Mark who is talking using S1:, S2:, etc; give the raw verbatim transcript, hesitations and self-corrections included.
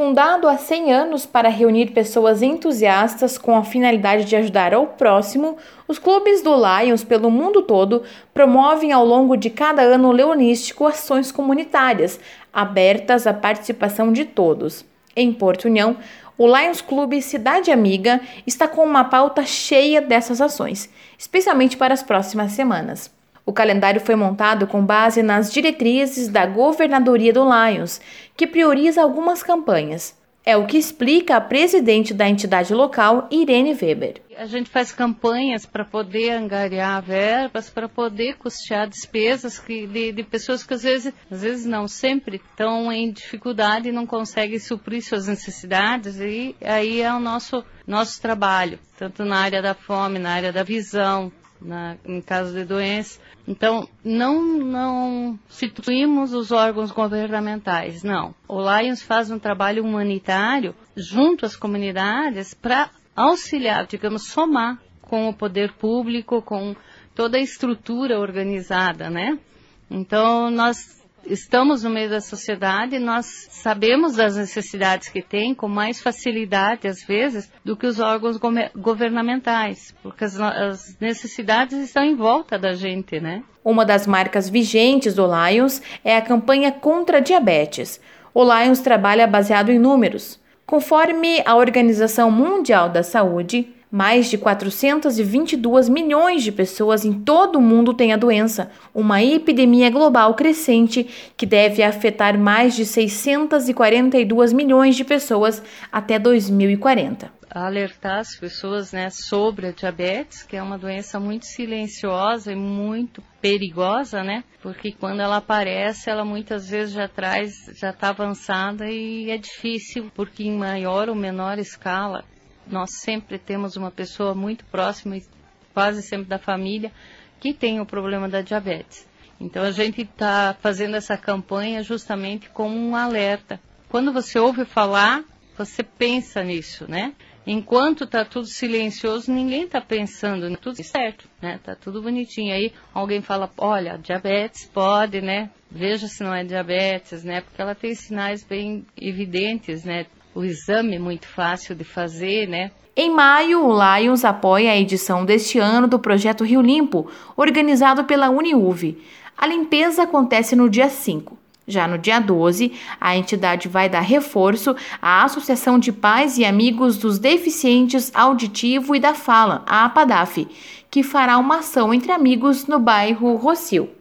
S1: Fundado há cem anos para reunir pessoas entusiastas com a finalidade de ajudar ao próximo, os clubes do Lions pelo mundo todo promovem ao longo de cada ano leonístico ações comunitárias, abertas à participação de todos. Em Porto União, o Lions Clube Cidade Amiga está com uma pauta cheia dessas ações, especialmente para as próximas semanas. O calendário foi montado com base nas diretrizes da Governadoria do Lions, que prioriza algumas campanhas. É o que explica a presidente da entidade local, Irene Weber.
S2: A gente faz campanhas para poder angariar verbas, para poder custear despesas que, de, de pessoas que às vezes, às vezes não, sempre estão em dificuldade e não conseguem suprir suas necessidades, e aí é o nosso, nosso trabalho, tanto na área da fome, na área da visão, Na, em caso de doença. Então, não, não substituímos os órgãos governamentais, não. O Lions faz um trabalho humanitário junto às comunidades para auxiliar, digamos, somar com o poder público, com toda a estrutura organizada, né? Então, nós estamos no meio da sociedade, nós sabemos das necessidades que tem com mais facilidade, às vezes, do que os órgãos go- governamentais, porque as, as necessidades estão em volta da gente, né?
S1: Uma das marcas vigentes do Lions é a campanha contra a diabetes. O Lions trabalha baseado em números. Conforme a Organização Mundial da Saúde, mais de quatrocentos e vinte e dois milhões de pessoas em todo o mundo têm a doença, uma epidemia global crescente que deve afetar mais de seiscentos e quarenta e dois milhões de pessoas até dois mil e quarenta.
S2: Alertar as pessoas, né, sobre a diabetes, que é uma doença muito silenciosa e muito perigosa, né? Porque quando ela aparece, ela muitas vezes já traz, já está avançada e é difícil, porque em maior ou menor escala, nós sempre temos uma pessoa muito próxima, quase sempre da família, que tem o problema da diabetes. Então a gente está fazendo essa campanha justamente como um alerta. Quando você ouve falar, você pensa nisso, né? Enquanto está tudo silencioso, ninguém está pensando, né? Tudo certo, né? Está tudo bonitinho. Aí alguém fala, olha, diabetes pode, né? Veja se não é diabetes, né? Porque ela tem sinais bem evidentes, né? O exame é muito fácil de fazer, né?
S1: Em maio, o Lions apoia a edição deste ano do Projeto Rio Limpo, organizado pela Uniuv. A limpeza acontece no dia cinco. Já no dia doze, a entidade vai dar reforço à Associação de Pais e Amigos dos Deficientes Auditivo e da Fala, a APADAF, que fará uma ação entre amigos no bairro Rossio.